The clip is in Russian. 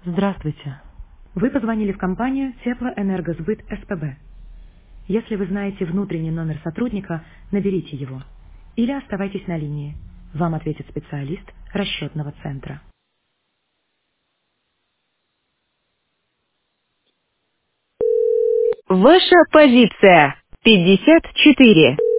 Здравствуйте. Вы позвонили в компанию Теплоэнергосбыт СПБ. Если вы знаете внутренний номер сотрудника, наберите его. Или оставайтесь на линии. Вам ответит специалист расчетного центра. Ваша позиция 54.